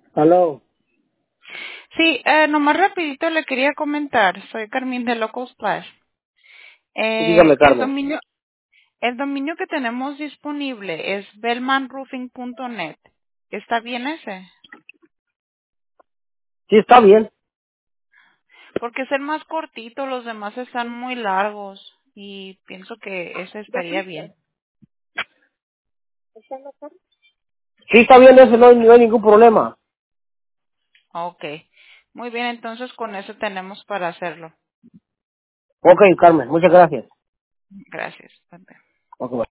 Aló. Sí, nomás rapidito le quería comentar. Soy Carmen de Local Splash. Dígame, El Carmen. dominio que tenemos disponible es bellmanroofing.net. ¿Está bien ese? Sí, está bien. Porque es el más cortito, los demás están muy largos y pienso que ese estaría bien. Sí, está bien eso, no hay ningún problema. Ok. Muy bien, entonces con eso tenemos para hacerlo. Ok, Carmen, muchas gracias. Gracias. Bye-bye. Ok, bye.